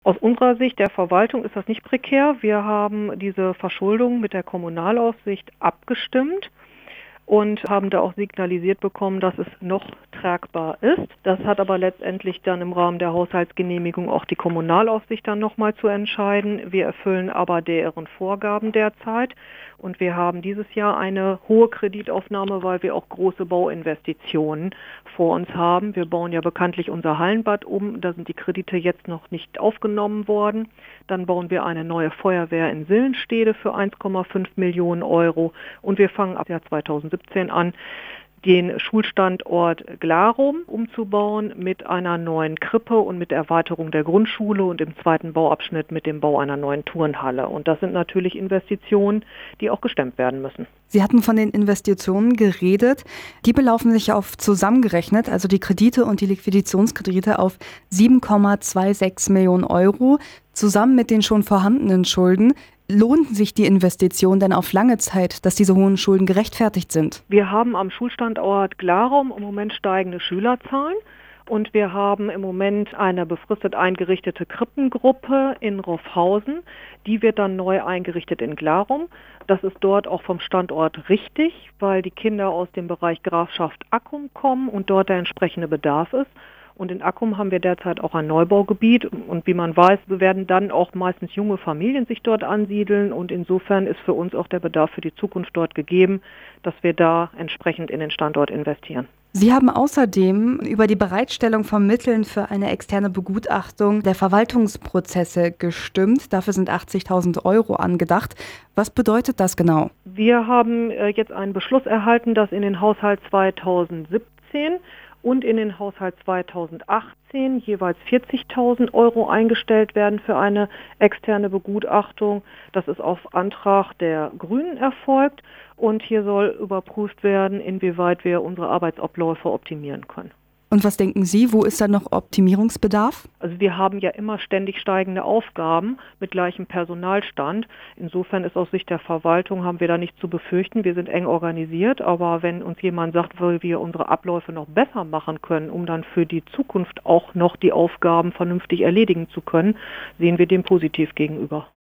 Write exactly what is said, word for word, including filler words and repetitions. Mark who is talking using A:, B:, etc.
A: Aus unserer Sicht der Verwaltung ist das nicht prekär. Wir haben diese Verschuldung mit der Kommunalaufsicht abgestimmt und haben da auch signalisiert bekommen, dass es noch tragbar ist. Das hat aber letztendlich dann im Rahmen der Haushaltsgenehmigung auch die Kommunalaufsicht dann nochmal zu entscheiden. Wir erfüllen aber deren Vorgaben derzeit und wir haben dieses Jahr eine hohe Kreditaufnahme, weil wir auch große Bauinvestitionen vor uns haben. Wir bauen ja bekanntlich unser Hallenbad um, da sind die Kredite jetzt noch nicht aufgenommen worden. Dann bauen wir eine neue Feuerwehr in Sillenstede für eins Komma fünf Millionen Euro und wir fangen ab Jahr zweitausendsiebzehn an, den Schulstandort Glarum umzubauen mit einer neuen Krippe und mit Erweiterung der Grundschule und im zweiten Bauabschnitt mit dem Bau einer neuen Turnhalle. Und das sind natürlich Investitionen, die auch gestemmt werden müssen.
B: Sie hatten von den Investitionen geredet. Die belaufen sich auf zusammengerechnet, also die Kredite und die Liquiditätskredite, auf sieben Komma sechsundzwanzig Millionen Euro. Zusammen mit den schon vorhandenen Schulden. Lohnt sich die Investition denn auf lange Zeit, dass diese hohen Schulden gerechtfertigt sind?
A: Wir haben am Schulstandort Glarum im Moment steigende Schülerzahlen und wir haben im Moment eine befristet eingerichtete Krippengruppe in Roffhausen. Die wird dann neu eingerichtet in Glarum. Das ist dort auch vom Standort richtig, weil die Kinder aus dem Bereich Grafschaft Accum kommen und dort der entsprechende Bedarf ist. Und in Accum haben wir derzeit auch ein Neubaugebiet und wie man weiß, werden dann auch meistens junge Familien sich dort ansiedeln und insofern ist für uns auch der Bedarf für die Zukunft dort gegeben, dass wir da entsprechend in den Standort investieren.
B: Sie haben außerdem über die Bereitstellung von Mitteln für eine externe Begutachtung der Verwaltungsprozesse gestimmt. Dafür sind achtzigtausend Euro angedacht. Was bedeutet das genau?
A: Wir haben jetzt einen Beschluss erhalten, dass in den Haushalt zweitausendsiebzehn und in den Haushalt zweitausendachtzehn jeweils vierzigtausend Euro eingestellt werden für eine externe Begutachtung. Das ist auf Antrag der Grünen erfolgt und hier soll überprüft werden, inwieweit wir unsere Arbeitsabläufe optimieren können.
B: Und was denken Sie, wo ist da noch Optimierungsbedarf?
A: Also wir haben ja immer ständig steigende Aufgaben mit gleichem Personalstand. Insofern ist aus Sicht der Verwaltung, haben wir da nichts zu befürchten. Wir sind eng organisiert, aber wenn uns jemand sagt, wie wir unsere Abläufe noch besser machen können, um dann für die Zukunft auch noch die Aufgaben vernünftig erledigen zu können, sehen wir dem positiv gegenüber.